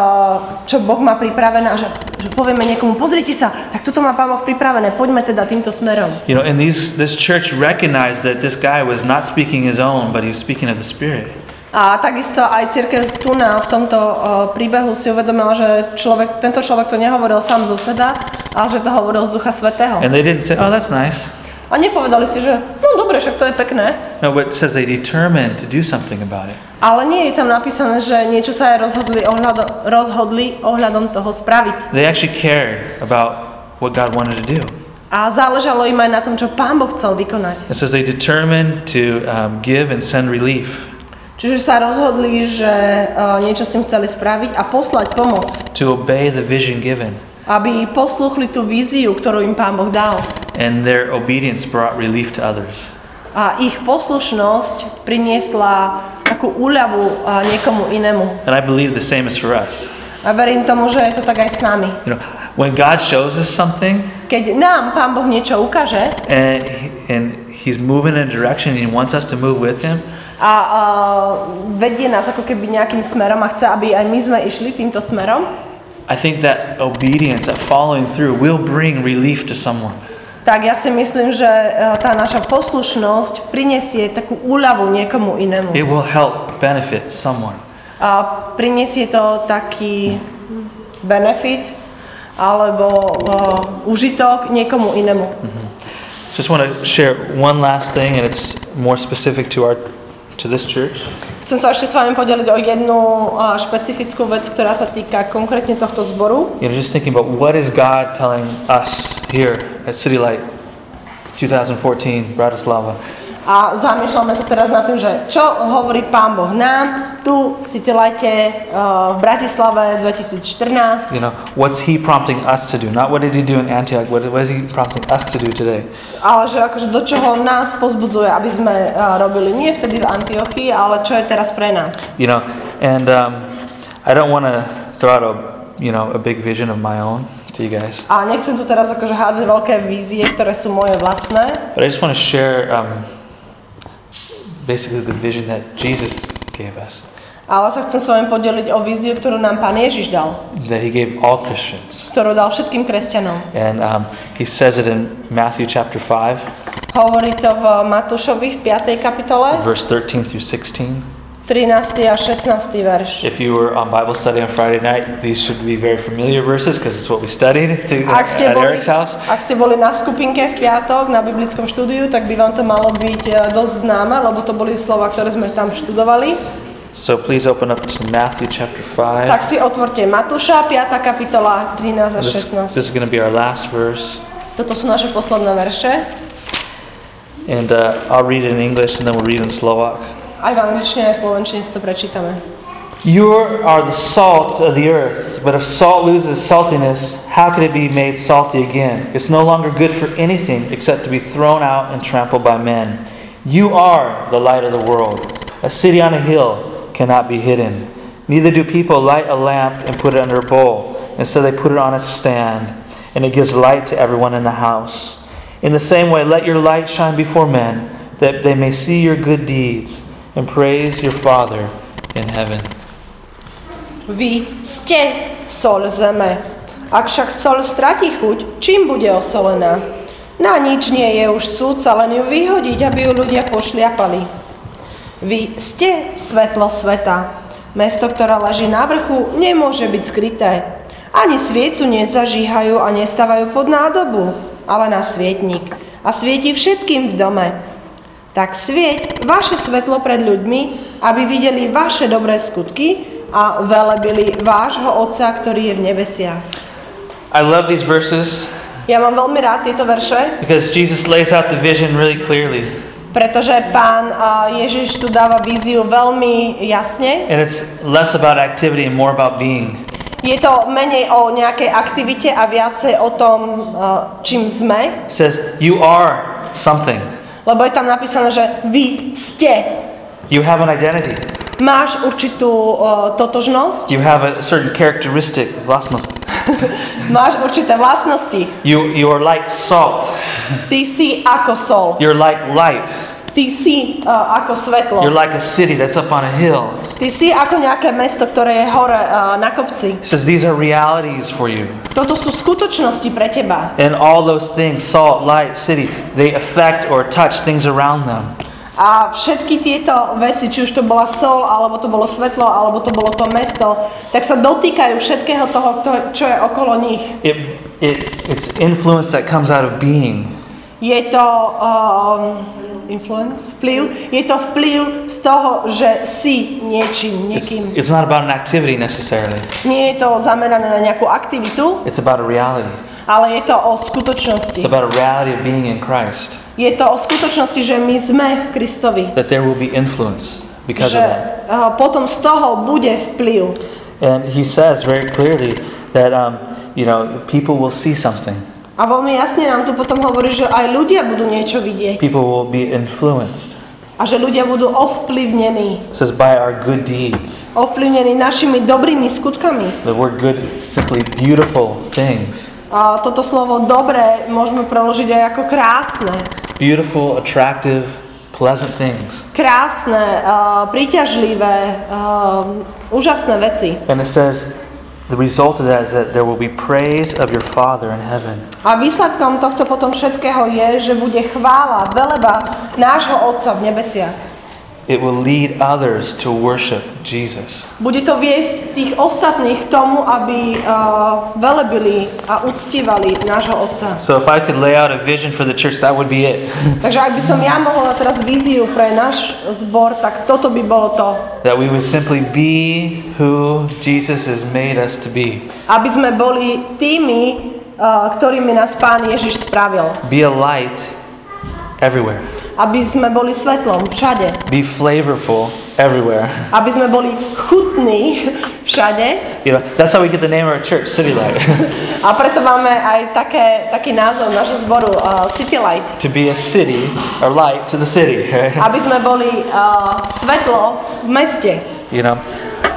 čo Boh má pripravené a že, že povieme niekomu, pozrite sa, tak toto má Pán Boh pripravené, poďme teda týmto smerom. You know, and these, this church recognized that this guy was not speaking his own, but he was speaking of the Spirit. A takisto aj cirkev tu na v tomto uh, príbehu si uvedomila, že človek, tento človek to nehovoril sám zo seba, ale že to hovoril z Ducha Svätého. And they didn't say, oh, that's nice. A nepovedali si, že no dobre, však to je pekné. No, but it says they determined to do something about it. Ale nie je tam napísané, že niečo sa aj rozhodli ohľadom, rozhodli ohľadom toho spraviť. They actually cared about what God wanted to do. A záležalo im aj na tom, čo Pán Boh chcel vykonať. It says they determined to um, give and send relief. Čiže sa rozhodli, že uh, niečo s tým chceli spraviť a poslať pomoc. To obey the vision given. Aby posluchli tú víziu, ktorú im Pán Boh dal. And their obedience brought relief to others. A ich poslušnosť priniesla takú úľavu uh, niekomu inému. And I believe the same is for us. A verím tomu, že je to tak aj s nami. You know, when God shows us something, keď nám Pán Boh niečo ukáže, and, and He's moving in a direction and He wants us to move with Him, a uh, vedie nás ako keby nejakým smerom a chce, aby aj my sme išli týmto smerom, I think that obedience, that following through will bring relief to someone. Tak ja si myslím, že uh, tá naša poslušnosť prinesie takú úľavu niekomu inému. It will help benefit someone. A prinesie to taký benefit alebo uh, užitok niekomu inému. Mm-hmm. Just want to share one last thing, and it's more specific to our to this church. Chcem sa ešte s vami podeliť o jednu uh, špecifickú vec, ktorá sa týka konkrétne tohto zboru. You know, just thinking about what is God telling us here at City Light twenty fourteen Bratislava. A zamýšľame sa teraz nad tým, že čo hovorí Pán Boh nám tu v City Lighte uh, v Bratislave dvetisícštrnásť. You know, what's He prompting us to do? Not what did He do in Antioch, what, what is He prompting us to do today? Ale že akože do čoho nás pozbudzuje, aby sme uh, robili nie vtedy v Antiochii, ale čo je teraz pre nás. You know, and um, I don't want to throw out a, you know, a big vision of my own to you guys. A nechcem tu teraz akože hádzať veľké vízie, ktoré sú moje vlastné. But I just want to share um, basically the vision that Jesus gave us. Ale sa chcem s vami podeliť o víziu, ktorú nám Pán Ježiš dal. That He gave all Christians. Ktorú dal všetkým kresťanom. And um, He says it in Matthew chapter five. Hovorí to v Matúšovi v piatej kapitole. Verse thirteen through sixteen. trinásty a šestnásty verš. If you were on Bible study on Friday night, these should be very familiar verses because it's what we studied to, ak ste at boli, Eric's house. Ak ste boli na skupinke v piatok na biblickom štúdiu, tak by vám to malo byť dosť známe, lebo to boli slova, ktoré sme tam študovali. So please open up to Matthew chapter five. Tak si otvorte Matúša, piata kapitola, trinásť a šestnásť. This, this is going to be our last verse. Toto sú naše posledné verše. And uh, I'll read it in English and then we'll read it in Slovak. Aj v angličtine, aj v slovenčine si to prečítame. You are the salt of the earth, but if salt loses saltiness, how could it be made salty again? It's no longer good for anything except to be thrown out and trampled by men. You are the light of the world. A city on a hill cannot be hidden. Neither do people light a lamp and put it under a bowl. Instead, they put it on its stand, and it gives light to everyone in the house. In the same way, let your light shine before men, that they may see your good deeds and praise your Father in heaven. Vy ste soľ zeme. Ak však soľ stratí chuť, čím bude osolená? Na nič nie je už súdca, len ju vyhodiť, aby ju ľudia pošliapali. Vy ste svetlo sveta. Mesto, ktoré leží na vrchu, nemôže byť skryté. Ani sviecu nezažíhajú a nestávajú pod nádobu, ale na svietnik. A svieti všetkým v dome. Tak svieť vaše svetlo pred ľuďmi, aby videli vaše dobré skutky a velebili vášho Otca, ktorý je v nebesiach. I love these verses Ja mám veľmi rád tieto verše, because Jesus lays out the vision really clearly. pretože Pán Ježiš tu dáva víziu veľmi jasne. And it's less about activity and more about being. Je to menej o nejakej aktivite a viacej o tom, čím sme. It says, you are something. Lebo je tam napísané, že vy ste. You have an identity. Máš určitú uh, totožnosť. You have a certain characteristic, vlastnosť. Máš určité vlastnosti. You, you are like salt. Ty si ako sol. You're like light. Ty si uh, ako svetlo. You're like a city that's up on a hill. Ty si ako nejaké mesto, ktoré je hore uh, na kopci. It says these are realities for you. Toto sú skutočnosti pre teba. And all those things, salt, light, city, they affect or touch things around them. A všetky tieto veci, či už to bola sol, alebo to bolo svetlo, alebo to bolo to mesto, tak sa dotýkajú všetkého toho, čo je okolo nich. It, it, it's influence that comes out of being. Je to um, influence, vplyv, je to vplyv z toho, že si niečím, It's, niekým. it's not about an activity necessarily. Nie je to zamerané na nejakú aktivitu, It's about a reality. ale je to o skutočnosti. It's about a reality of being in Christ. Je to o skutočnosti, že my sme v Kristovi. That there will be influence because Že of that. uh, potom z toho bude vplyv. And he says very clearly that um, you know, people will see something. A veľmi jasne nám tu potom hovorí, že aj ľudia budú niečo vidieť. People will be influenced. A že ľudia budú ovplyvnení. It says by our good deeds. Ovplyvnení našimi dobrými skutkami. The word good is simply beautiful things. A toto slovo dobré môžeme preložiť aj ako krásne. Beautiful, attractive, pleasant things. Krásne, uh, príťažlivé, uh, úžasné veci. And it says the result of that is that there will be praise of your Father in heaven. A výsledkom tohto potom všetkého je, že bude chvála, veleba nášho Otca v nebesiach. It will lead others to worship Jesus. Bude to viesť tých ostatných k tomu, aby uh, velebili a uctívali nášho Otca. So if I could lay out a vision for the church, that would be it. Takže ak by som ja mohla teraz víziu pre náš zbor, tak toto by bolo to. That we would simply be who Jesus has made us to be. Aby sme boli tými, uh, ktorými nás Pán Ježiš spravil. Be a light everywhere. Aby sme boli svetlom všade. Be flavorful everywhere. Aby sme boli chutní všade. You know, that's how we get the name of our church, City Light. A preto máme aj také, taký názov nášho zboru uh, City Light. To be a city, or light to the city. Right? Aby sme boli uh, svetlo v meste. You know,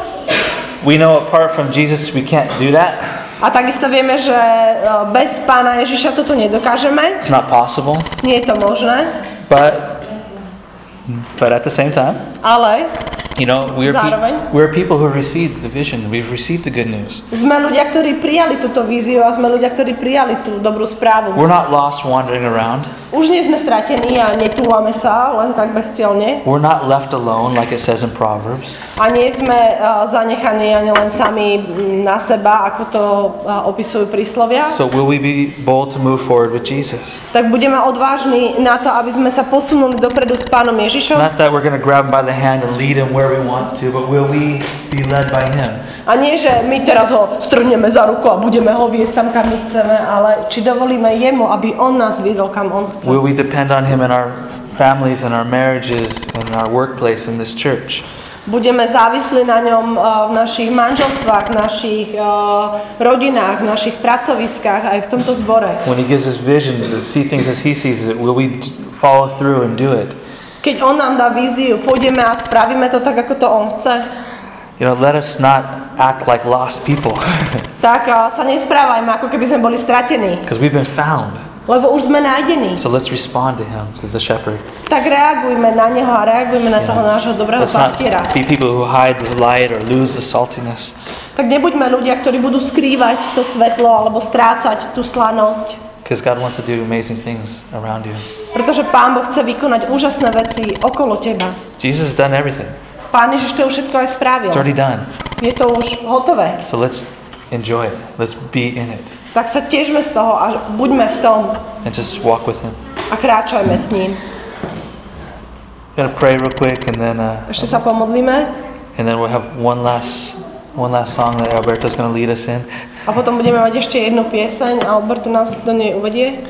we know apart from Jesus we can't do that. A takisto vieme, že uh, bez Pána Ježiša toto nedokážeme. It's not possible. Nie je to možné. But but at the same time, Ale you know, we're Zároveň. pe- we're people who have received the vision. We've received the good news. sme ľudia, ktorí prijali túto víziu a sme ľudia, ktorí prijali tú dobrú správu. We're not lost wandering around. Už nie sme stratení a netúlame sa len tak bezcielne. We're not left alone like it says in Proverbs. A nie sme uh, zanechaní ani len sami mm, na seba, ako to uh, opisujú príslovia. So will we be bold to move forward with Jesus? Tak budeme odvážni na to, aby sme sa posunuli dopredu s Pánom Ježišom. Not that we're going to grab him by the hand and lead him where we want to, but will we be led by him? A nie, že my teraz ho strhneme za ruku a budeme ho viesť tam, kam my chceme, ale či dovolíme jemu, aby on nás viedol, kam on chce. Will we depend on him in our families and our marriages and our workplace in this church? Budeme závislí na ňom uh, v našich manželstvách, v našich uh, rodinách, v našich pracoviskách, aj v tomto zbore. When he gives us vision to see things as he sees it, will we follow through and do it? Keď on nám dá víziu, pôjdeme a spravíme to tak, ako to on chce. You know, let us not act like lost people. Tak uh, sa nesprávajme, ako keby sme boli stratení. Because we've been found. Lebo už sme nájdení. So let's respond to him, to the shepherd. Tak reagujme na neho a reagujme na toho nášho dobrého Let's not pastiera. be people who hide the light or lose the saltiness. Tak nebuďme ľudia, ktorí budú skrývať to svetlo alebo strácať tú slanosť. Because God wants to do amazing things around you. Pretože Pán Boh chce vykonať úžasné veci okolo teba. Jesus has done everything. Pán Ježiš to už všetko aj spravil. It's already done. Je to už hotové. So let's enjoy it. Let's be in it. Tak sa tešme z toho a buďme v tom And just walk with him. a kráčajme s ním. I'm gonna pray real quick and then uh, Ešte sa pomodlíme and then we'll have one last one last song that Alberto's gonna lead us in. a potom budeme mať ešte jednu pieseň a Alberto nás do nej uvedie.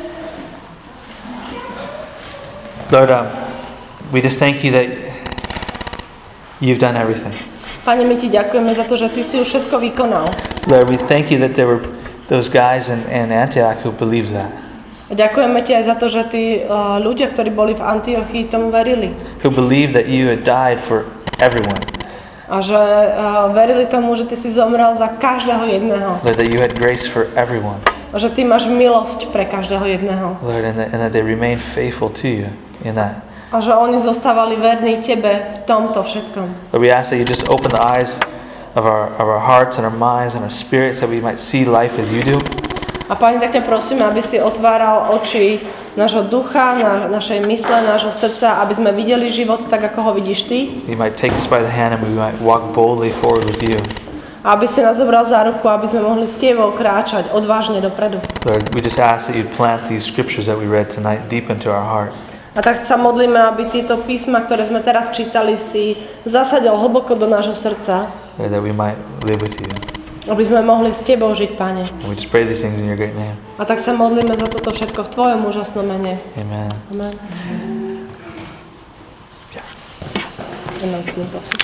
Lord, um, we just thank you that you've done everything. Pane, my ti ďakujeme za to, že ty si už všetko vykonal. Lord, we thank you that there were those guys in, in Antioch who believed that. A ďakujeme ti aj za to, že tí uh, ľudia, ktorí boli v Antiochii, tomu verili. Who believed that you had died for everyone. A že uh, verili tomu, že ty si zomrel za každého jedného. Lord, that you had grace for everyone. A že ty máš milosť pre každého jedného. Lord, and that, and that they remained faithful to you in that. A že oni zostávali verní tebe v tomto všetkom. Lord, we ask that you just open the eyes of our, of our hearts and our minds and our spirits that we might see life as you do. A Pane, tak ťa prosíme, aby si otváral oči nášho ducha, na, našej mysle, nášho srdca, aby sme videli život tak, ako ho vidíš ty. You might take us by the hand and we might walk boldly forward with you. A aby si nás zobral za ruku, aby sme mohli s tebou kráčať odvážne dopredu. Lord, we just ask that you plant these scriptures that we read tonight deep into our heart. A tak sa modlíme, aby tieto písma, ktoré sme teraz čítali, si zasadil hlboko do nášho srdca. Lord, that we might live with you. Aby sme mohli s tebou žiť, Pane. And we just pray these things in your great name. A tak sa modlíme za toto všetko v tvojom úžasnom mene. Amen. Amen. Yeah. Amen.